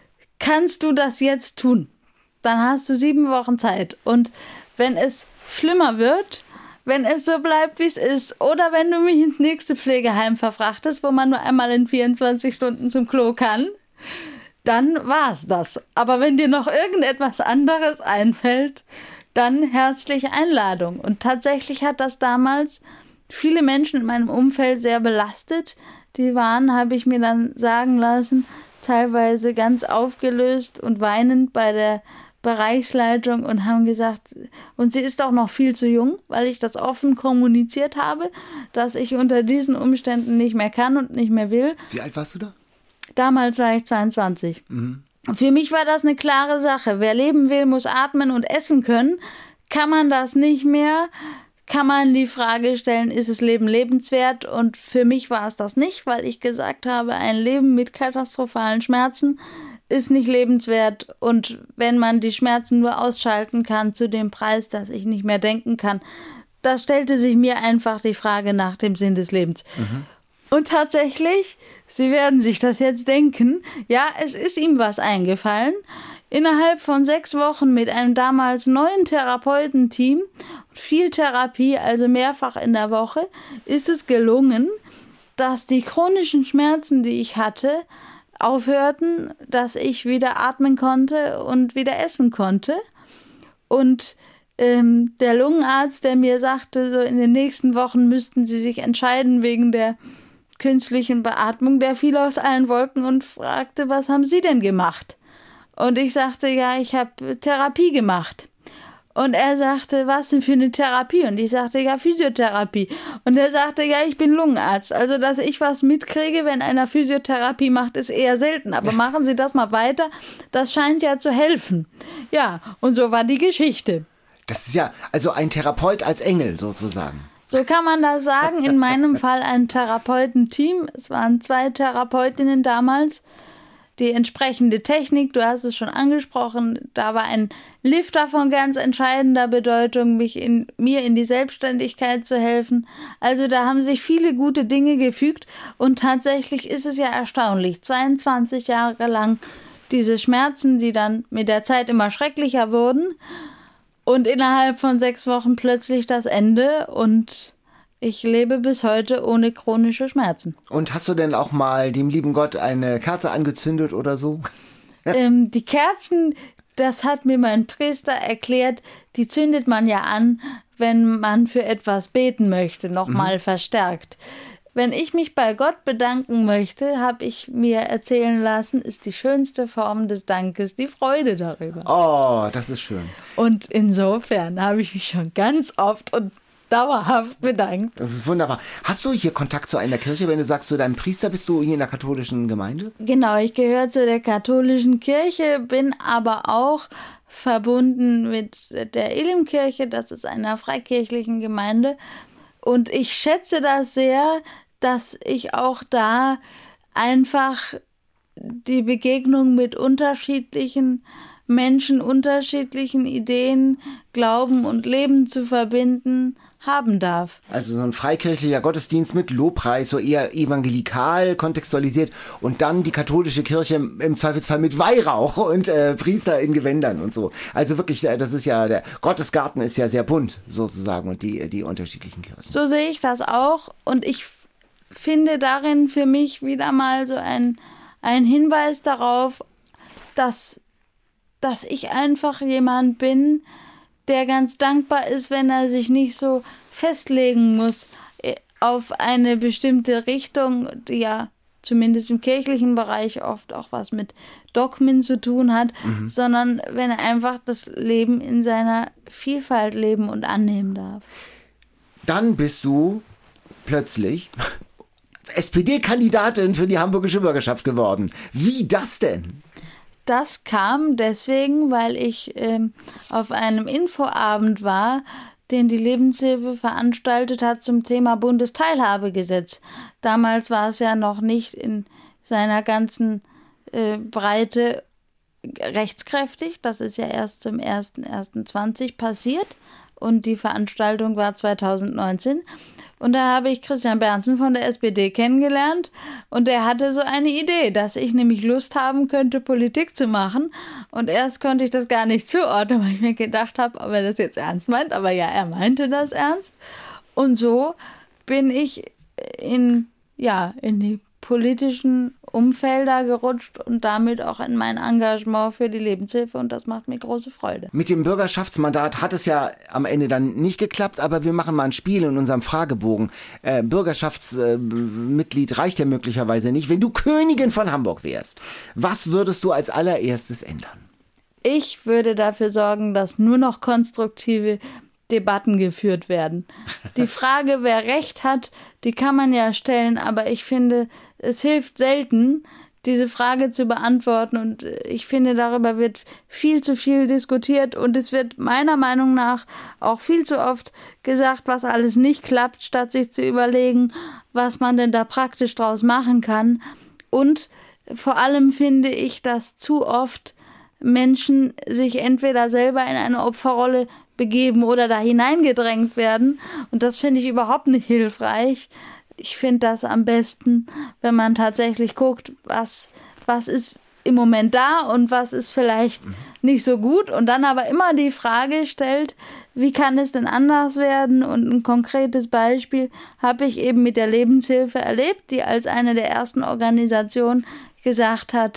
Speaker 2: kannst du das jetzt tun. Dann hast du 7 Wochen Zeit. Und wenn es schlimmer wird, wenn es so bleibt, wie es ist, oder wenn du mich ins nächste Pflegeheim verfrachtest, wo man nur einmal in 24 Stunden zum Klo kann, dann war's das. Aber wenn dir noch irgendetwas anderes einfällt, dann herzliche Einladung. Und tatsächlich hat das damals viele Menschen in meinem Umfeld sehr belastet. Die waren, habe ich mir dann sagen lassen, teilweise ganz aufgelöst und weinend bei der Bereichsleitung und haben gesagt, und sie ist auch noch viel zu jung, weil ich das offen kommuniziert habe, dass ich unter diesen Umständen nicht mehr kann und nicht mehr will.
Speaker 3: Wie alt warst du da?
Speaker 2: Damals war ich 22. Für mich war das eine klare Sache. Wer leben will, muss atmen und essen können. Kann man das nicht mehr, kann man die Frage stellen, ist das Leben lebenswert? Und für mich war es das nicht, weil ich gesagt habe, ein Leben mit katastrophalen Schmerzen ist nicht lebenswert. Und wenn man die Schmerzen nur ausschalten kann zu dem Preis, dass ich nicht mehr denken kann, da stellte sich mir einfach die Frage nach dem Sinn des Lebens. Und tatsächlich, Sie werden sich das jetzt denken, ja, es ist ihm was eingefallen. Innerhalb von 6 Wochen mit einem damals neuen Therapeutenteam, viel Therapie, also mehrfach in der Woche, ist es gelungen, dass die chronischen Schmerzen, die ich hatte, aufhörten, dass ich wieder atmen konnte und wieder essen konnte. Und der Lungenarzt, der mir sagte, so in den nächsten Wochen müssten Sie sich entscheiden wegen der künstlichen Beatmung, der fiel aus allen Wolken und fragte, was haben Sie denn gemacht? Und ich sagte, ja, ich habe Therapie gemacht. Und er sagte, was denn für eine Therapie? Und ich sagte, ja, Physiotherapie. Und er sagte, ja, ich bin Lungenarzt. Also, dass ich was mitkriege, wenn einer Physiotherapie macht, ist eher selten. Aber machen Sie das mal weiter. Das scheint ja zu helfen. Ja, und so war die Geschichte.
Speaker 3: Das ist ja also ein Therapeut als Engel sozusagen.
Speaker 2: So kann man das sagen. In meinem Fall ein Therapeutenteam. Es waren 2 Therapeutinnen damals. Die entsprechende Technik, du hast es schon angesprochen, da war ein Lifter von ganz entscheidender Bedeutung, mir in die Selbstständigkeit zu helfen. Also da haben sich viele gute Dinge gefügt und tatsächlich ist es ja erstaunlich, 22 Jahre lang diese Schmerzen, die dann mit der Zeit immer schrecklicher wurden und innerhalb von 6 Wochen plötzlich das Ende und ich lebe bis heute ohne chronische Schmerzen.
Speaker 3: Und hast du denn auch mal dem lieben Gott eine Kerze angezündet oder so?
Speaker 2: Die Kerzen, das hat mir mein Priester erklärt, die zündet man ja an, wenn man für etwas beten möchte, nochmal verstärkt. Wenn ich mich bei Gott bedanken möchte, habe ich mir erzählen lassen, ist die schönste Form des Dankes die Freude darüber.
Speaker 3: Oh, das ist schön.
Speaker 2: Und insofern habe ich mich schon ganz oft und dauerhaft bedankt.
Speaker 3: Das ist wunderbar. Hast du hier Kontakt zu einer Kirche, wenn du sagst, zu deinem Priester, bist du hier in der katholischen Gemeinde?
Speaker 2: Genau, ich gehöre zu der katholischen Kirche, bin aber auch verbunden mit der Elimkirche, das ist einer freikirchlichen Gemeinde. Und ich schätze das sehr, dass ich auch da einfach die Begegnung mit unterschiedlichen Menschen, unterschiedlichen Ideen, Glauben und Leben zu verbinden, haben darf.
Speaker 3: Also so ein freikirchlicher Gottesdienst mit Lobpreis, so eher evangelikal kontextualisiert und dann die katholische Kirche im Zweifelsfall mit Weihrauch und Priester in Gewändern und so. Also wirklich, das ist ja, der Gottesgarten ist ja sehr bunt sozusagen und die unterschiedlichen Kirchen.
Speaker 2: So sehe ich das auch und ich finde darin für mich wieder mal so ein Hinweis darauf, dass ich einfach jemand bin, der ganz dankbar ist, wenn er sich nicht so festlegen muss auf eine bestimmte Richtung, die ja zumindest im kirchlichen Bereich oft auch was mit Dogmen zu tun hat, sondern wenn er einfach das Leben in seiner Vielfalt leben und annehmen darf.
Speaker 3: Dann bist du plötzlich SPD-Kandidatin für die hamburgische Bürgerschaft geworden. Wie das denn?
Speaker 2: Das kam deswegen, weil ich auf einem Infoabend war, den die Lebenshilfe veranstaltet hat zum Thema Bundesteilhabegesetz. Damals war es ja noch nicht in seiner ganzen Breite rechtskräftig. Das ist ja erst zum 01.01.20 passiert und die Veranstaltung war 2019. Und da habe ich Christian Bernsen von der SPD kennengelernt und der hatte so eine Idee, dass ich nämlich Lust haben könnte, Politik zu machen. Und erst konnte ich das gar nicht zuordnen, weil ich mir gedacht habe, ob er das jetzt ernst meint. Aber ja, er meinte das ernst. Und so bin ich in die politischen Umfelder gerutscht und damit auch in mein Engagement für die Lebenshilfe und das macht mir große Freude.
Speaker 3: Mit dem Bürgerschaftsmandat hat es ja am Ende dann nicht geklappt, aber wir machen mal ein Spiel in unserem Fragebogen. Bürgerschaftsmitglied reicht ja möglicherweise nicht. Wenn du Königin von Hamburg wärst, was würdest du als allererstes ändern?
Speaker 2: Ich würde dafür sorgen, dass nur noch konstruktive Debatten geführt werden. Die Frage, wer Recht hat, die kann man ja stellen, aber ich finde, es hilft selten, diese Frage zu beantworten und ich finde, darüber wird viel zu viel diskutiert und es wird meiner Meinung nach auch viel zu oft gesagt, was alles nicht klappt, statt sich zu überlegen, was man denn da praktisch draus machen kann. Und vor allem finde ich, dass zu oft Menschen sich entweder selber in eine Opferrolle begeben oder da hineingedrängt werden. Und das finde ich überhaupt nicht hilfreich. Ich finde das am besten, wenn man tatsächlich guckt, was ist im Moment da und was ist vielleicht nicht so gut und dann aber immer die Frage stellt, wie kann es denn anders werden? Und ein konkretes Beispiel habe ich eben mit der Lebenshilfe erlebt, die als eine der ersten Organisationen gesagt hat,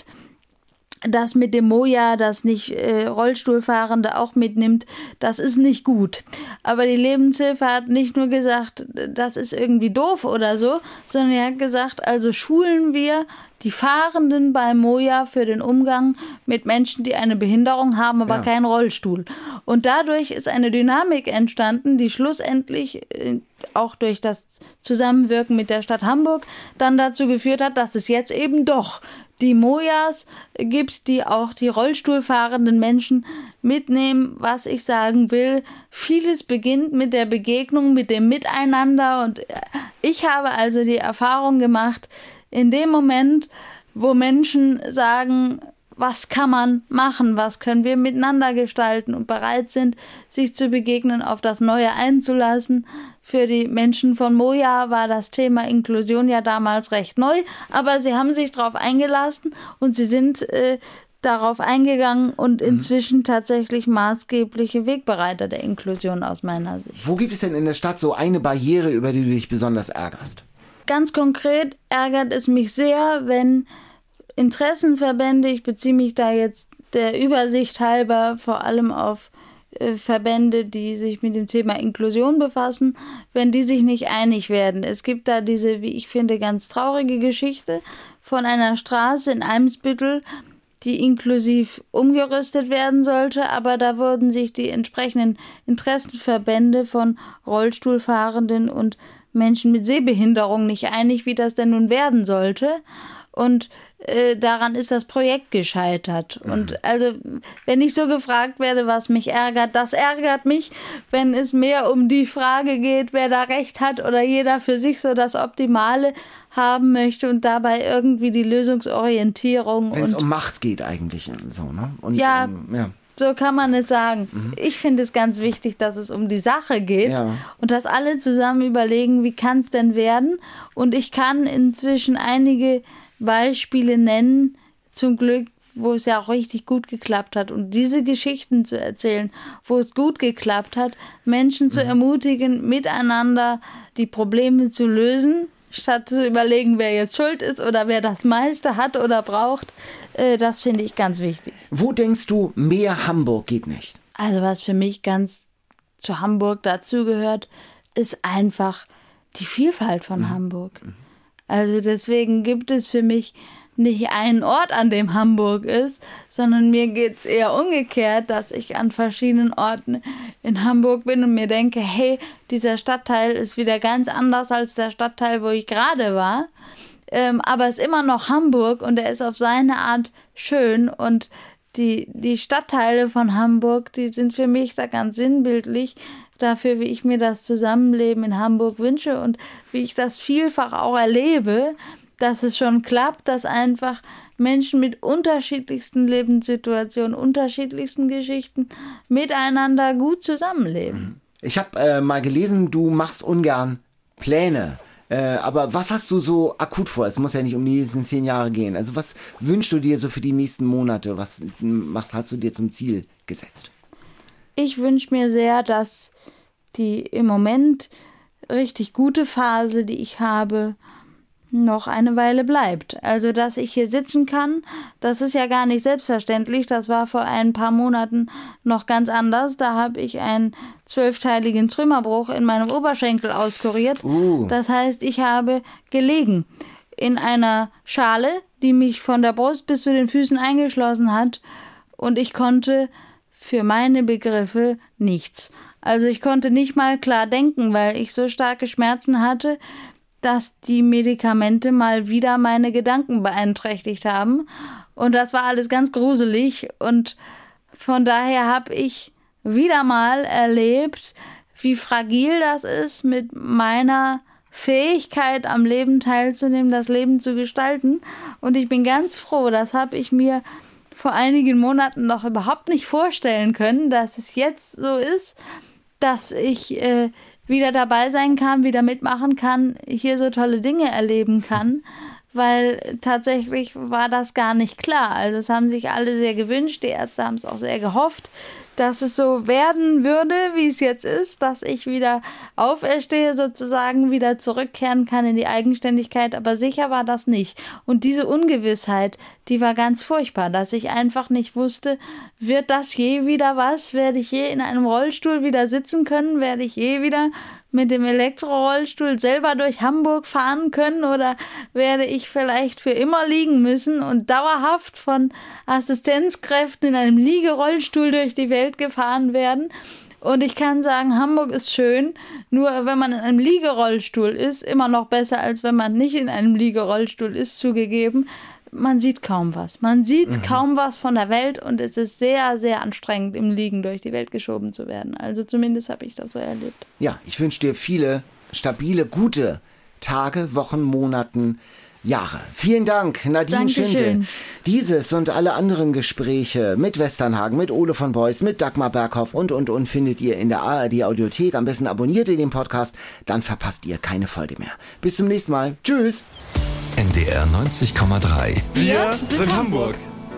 Speaker 2: das mit dem Moja, das nicht Rollstuhlfahrende auch mitnimmt, das ist nicht gut. Aber die Lebenshilfe hat nicht nur gesagt, das ist irgendwie doof oder so, sondern die hat gesagt, also schulen wir die Fahrenden beim Moja für den Umgang mit Menschen, die eine Behinderung haben, aber keinen Rollstuhl. Und dadurch ist eine Dynamik entstanden, die schlussendlich auch durch das Zusammenwirken mit der Stadt Hamburg dann dazu geführt hat, dass es jetzt eben doch die Mojas gibt, die auch die rollstuhlfahrenden Menschen mitnehmen. Was ich sagen will, vieles beginnt mit der Begegnung, mit dem Miteinander. Und ich habe also die Erfahrung gemacht, in dem Moment, wo Menschen sagen, was kann man machen, was können wir miteinander gestalten und bereit sind, sich zu begegnen, auf das Neue einzulassen. Für die Menschen von Moja war das Thema Inklusion ja damals recht neu, aber sie haben sich darauf eingelassen und sie sind darauf eingegangen und inzwischen tatsächlich maßgebliche Wegbereiter der Inklusion aus meiner Sicht.
Speaker 3: Wo gibt es denn in der Stadt so eine Barriere, über die du dich besonders ärgerst?
Speaker 2: Ganz konkret ärgert es mich sehr, wenn Interessenverbände, ich beziehe mich da jetzt der Übersicht halber vor allem auf Verbände, die sich mit dem Thema Inklusion befassen, wenn die sich nicht einig werden. Es gibt da diese, wie ich finde, ganz traurige Geschichte von einer Straße in Eimsbüttel, die inklusiv umgerüstet werden sollte, aber da wurden sich die entsprechenden Interessenverbände von Rollstuhlfahrenden und Menschen mit Sehbehinderung nicht einig, wie das denn nun werden sollte. Und daran ist das Projekt gescheitert. Und also, wenn ich so gefragt werde, was mich ärgert, das ärgert mich, wenn es mehr um die Frage geht, wer da Recht hat oder jeder für sich so das Optimale haben möchte und dabei irgendwie die Lösungsorientierung.
Speaker 3: Wenn es um Macht geht eigentlich so, ne? Und,
Speaker 2: ja. So kann man es sagen. Ich finde es ganz wichtig, dass es um die Sache geht und dass alle zusammen überlegen, wie kann es denn werden. Und ich kann inzwischen einige Beispiele nennen, zum Glück, wo es ja auch richtig gut geklappt hat. Und diese Geschichten zu erzählen, wo es gut geklappt hat, Menschen zu ermutigen, miteinander die Probleme zu lösen, statt zu überlegen, wer jetzt schuld ist oder wer das meiste hat oder braucht, das finde ich ganz wichtig.
Speaker 3: Wo denkst du, mehr Hamburg geht nicht?
Speaker 2: Also was für mich ganz zu Hamburg dazugehört, ist einfach die Vielfalt von Hamburg. Also deswegen gibt es für mich nicht einen Ort, an dem Hamburg ist, sondern mir geht es eher umgekehrt, dass ich an verschiedenen Orten in Hamburg bin und mir denke, hey, dieser Stadtteil ist wieder ganz anders als der Stadtteil, wo ich gerade war. Aber es ist immer noch Hamburg und er ist auf seine Art schön und die Stadtteile von Hamburg, die sind für mich da ganz sinnbildlich dafür, wie ich mir das Zusammenleben in Hamburg wünsche und wie ich das vielfach auch erlebe, dass es schon klappt, dass einfach Menschen mit unterschiedlichsten Lebenssituationen, unterschiedlichsten Geschichten miteinander gut zusammenleben.
Speaker 3: Ich habe mal gelesen, du machst ungern Pläne. Aber was hast du so akut vor? Es muss ja nicht um die nächsten 10 Jahre gehen. Also was wünschst du dir so für die nächsten Monate? Was hast du dir zum Ziel gesetzt?
Speaker 2: Ich wünsche mir sehr, dass die im Moment richtig gute Phase, die ich habe, noch eine Weile bleibt. Also, dass ich hier sitzen kann, das ist ja gar nicht selbstverständlich. Das war vor ein paar Monaten noch ganz anders. Da habe ich einen 12-teiligen Trümmerbruch in meinem Oberschenkel auskuriert. Das heißt, ich habe gelegen in einer Schale, die mich von der Brust bis zu den Füßen eingeschlossen hat. Und ich konnte für meine Begriffe nichts. Also ich konnte nicht mal klar denken, weil ich so starke Schmerzen hatte, dass die Medikamente mal wieder meine Gedanken beeinträchtigt haben. Und das war alles ganz gruselig. Und von daher habe ich wieder mal erlebt, wie fragil das ist, mit meiner Fähigkeit am Leben teilzunehmen, das Leben zu gestalten. Und ich bin ganz froh, das habe ich mir vor einigen Monaten noch überhaupt nicht vorstellen können, dass es jetzt so ist, dass ich wieder dabei sein kann, wieder mitmachen kann, hier so tolle Dinge erleben kann, weil tatsächlich war das gar nicht klar. Also es haben sich alle sehr gewünscht, die Ärzte haben es auch sehr gehofft, dass es so werden würde, wie es jetzt ist, dass ich wieder auferstehe, sozusagen wieder zurückkehren kann in die Eigenständigkeit, aber sicher war das nicht. Und diese Ungewissheit, die war ganz furchtbar, dass ich einfach nicht wusste, wird das je wieder was? Werde ich je in einem Rollstuhl wieder sitzen können? Werde ich je wieder mit dem Elektrorollstuhl selber durch Hamburg fahren können oder werde ich vielleicht für immer liegen müssen und dauerhaft von Assistenzkräften in einem Liegerollstuhl durch die Welt gefahren werden? Und ich kann sagen, Hamburg ist schön, nur wenn man in einem Liegerollstuhl ist, immer noch besser, als wenn man nicht in einem Liegerollstuhl ist, zugegeben. Man sieht kaum was. Man sieht kaum was von der Welt und es ist sehr, sehr anstrengend, im Liegen durch die Welt geschoben zu werden. Also zumindest habe ich das so erlebt.
Speaker 3: Ja, ich wünsche dir viele stabile, gute Tage, Wochen, Monaten, Jahre. Vielen Dank, Nadine
Speaker 2: Dankeschön.
Speaker 3: Schindel. Dieses und alle anderen Gespräche mit Westernhagen, mit Ole von Beuys, mit Dagmar Berghoff und findet ihr in der ARD Audiothek. Am besten abonniert ihr den Podcast, dann verpasst ihr keine Folge mehr. Bis zum nächsten Mal. Tschüss.
Speaker 1: NDR 90,3.
Speaker 4: Wir sind Hamburg.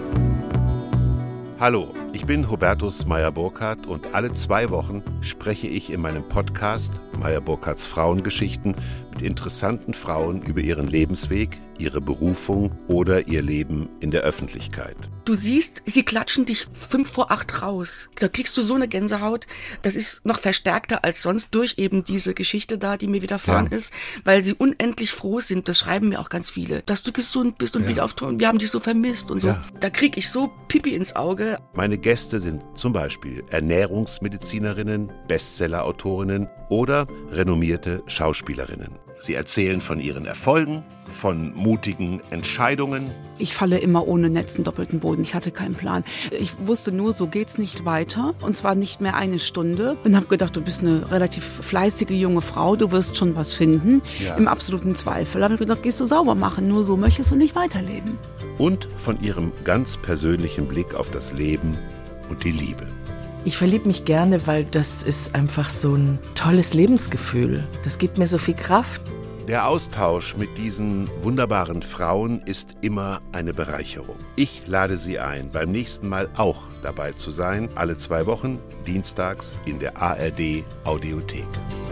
Speaker 5: Hallo, ich bin Hubertus Meyer-Burkhardt und alle 2 Wochen spreche ich in meinem Podcast Meyer-Burkhardts Frauengeschichten mit interessanten Frauen über ihren Lebensweg, ihre Berufung oder ihr Leben in der Öffentlichkeit.
Speaker 6: Du siehst, sie klatschen dich 7:45 raus. Da kriegst du so eine Gänsehaut. Das ist noch verstärkter als sonst durch eben diese Geschichte da, die mir widerfahren ist, weil sie unendlich froh sind. Das schreiben mir auch ganz viele, dass du gesund bist und wieder auftauchen. Wir haben dich so vermisst und so.
Speaker 5: Ja.
Speaker 6: Da krieg ich so Pipi ins Auge.
Speaker 5: Meine Gäste sind zum Beispiel Ernährungsmedizinerinnen, Bestsellerautorinnen oder renommierte Schauspielerinnen. Sie erzählen von ihren Erfolgen, von mutigen Entscheidungen.
Speaker 7: Ich falle immer ohne Netz in doppelten Boden. Ich hatte keinen Plan. Ich wusste nur, so geht's nicht weiter. Und zwar nicht mehr eine Stunde. Und habe gedacht, du bist eine relativ fleißige junge Frau. Du wirst schon was finden. Ja. Im absoluten Zweifel. Habe ich gedacht, gehst du sauber machen. Nur so möchtest du nicht weiterleben.
Speaker 5: Und von ihrem ganz persönlichen Blick auf das Leben und die Liebe.
Speaker 8: Ich verliebe mich gerne, weil das ist einfach so ein tolles Lebensgefühl. Das gibt mir so viel Kraft.
Speaker 5: Der Austausch mit diesen wunderbaren Frauen ist immer eine Bereicherung. Ich lade Sie ein, beim nächsten Mal auch dabei zu sein. Alle 2 Wochen, dienstags in der ARD Audiothek.